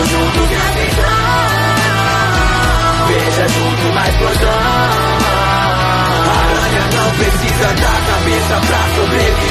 Vamos juntos e atenção, veja junto uma explosão. Aranha não precisa da cabeça pra sobreviver.